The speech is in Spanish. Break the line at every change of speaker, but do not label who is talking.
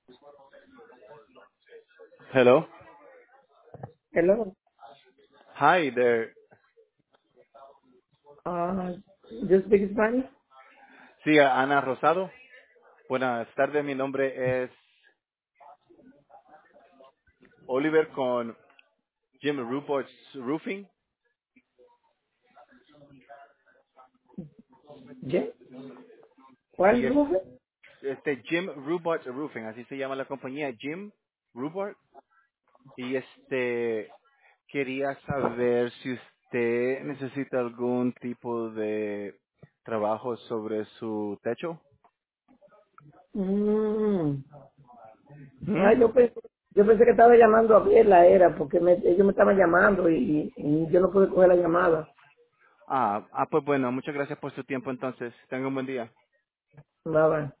Hello.
Hello.
Hi there.
Ah, ¿you speak Spanish?
Sí, Ana Rosado. Buenas tardes, mi nombre es Oliver con Jim Rupert's Roofing.
¿Qué? ¿Cuál
Y es
nombre?
Jim Rupert Roofing, así se llama la compañía, Jim Rupert. Y quería saber si usted necesita algún tipo de trabajo sobre su techo.
Mm.
¿Mm?
Ah, yo pensé que estaba llamando a verla, era, porque ellos me estaban llamando y yo no pude coger la llamada.
Pues bueno, muchas gracias por su tiempo entonces. Tenga un buen día.
Nada.